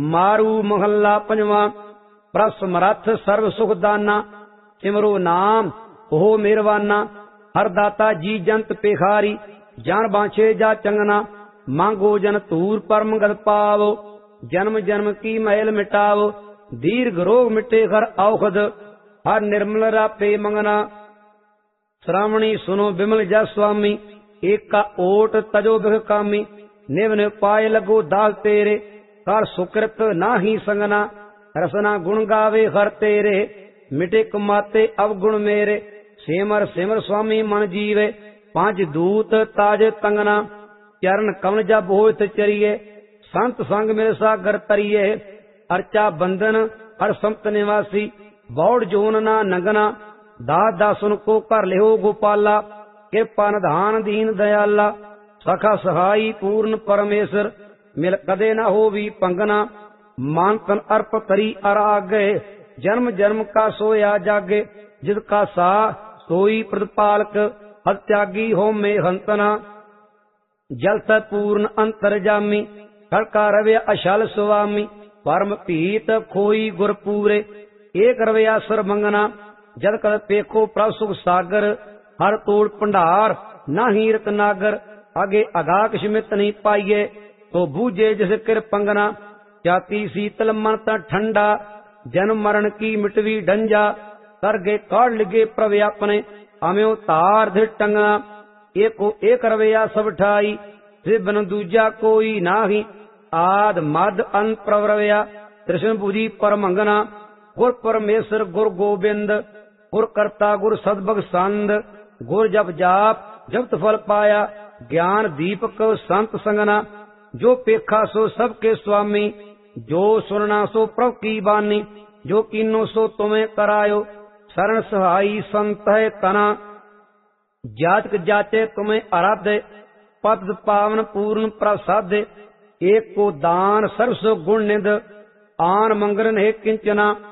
मारू महला पंजवा। प्रभ समरथ सर्व सुख दाना, सिमरो नाम हो मेहरबाना। हर दाता जी जंत पेखारी, जान बांछे जा चंगना। मांगो जन तूर परम गत पावो, जन्म जन्म की मैल मिटावो। दीर्घ रोग मिटे घर औखद, हर निर्मल रापे मंगना। श्रावणी सुनो बिमल जस स्वामी, एक का ओट तजो बिख कामी। निव निव पाए लगो दास तेरे, कर सुकृत नाही संगना। रसना गुण गावे हर तेरे, मिटे कमाते अवगुण मेरे। सिमर सिमर स्वामी मन जीवे, पांच दूत ताज तंगना। चरण कमल जब होत चरिए, संत संग मिल सागर तरिए। अर्चा बंधन हर संत निवासी, बौड़ जोन ना नंगना। दास दासुन को कर लिहो गोपाला, कृपा निधान दीन दयाला। सखा सहाई पूर्ण परमेश्वर, मिल कदे न हो भी पंगना। मान तन अर्प करी अरागे, जन्म जन्म का सोया जागे। जिसका सा सोई प्रतिपालक, हत्यागी हो में हंतना। जल तत् पूर्ण अंतर जामी, खड़का रवे अशल स्वामी। परम पीत खोई गुर पूरे, एक रवया सर मंगना। जद कद पेखो प्रभ सुख सागर, हर तोड़ भंडार नाही रत नागर। आगे अगा किश मित नहीं पाइए, तो बूझे जिस किर पंगना। जाति शीतल मन ता ठंडा, जन्म मरण की मिटवी डंजा। कर गे काढ़ लिगे प्रभ अपने, अम्यो तार धि टंगना। एको एक रवैया सब ठाई, बिन दूजा कोई नाही। आद मद अंत प्रभ रवैया, कृष्ण बुझी परमंगना। गुर परमेश्वर गुर गोबिंद, गुर करता गुर सदभग संद। गुर जप जाप जपत फल पाया, ज्ञान दीपक संत संगना। जो पेखा सो सबके स्वामी, जो सुनना सो प्रभ की बानी। जो कीनो सो तुम्हें करायो, शरण सहाई संत है तना। जातक जाचे तुम्हें आराध्य, पद पावन पूर्ण प्रसाद। एक को दान सर्वस गुण निध, आन मंगल है किंचना।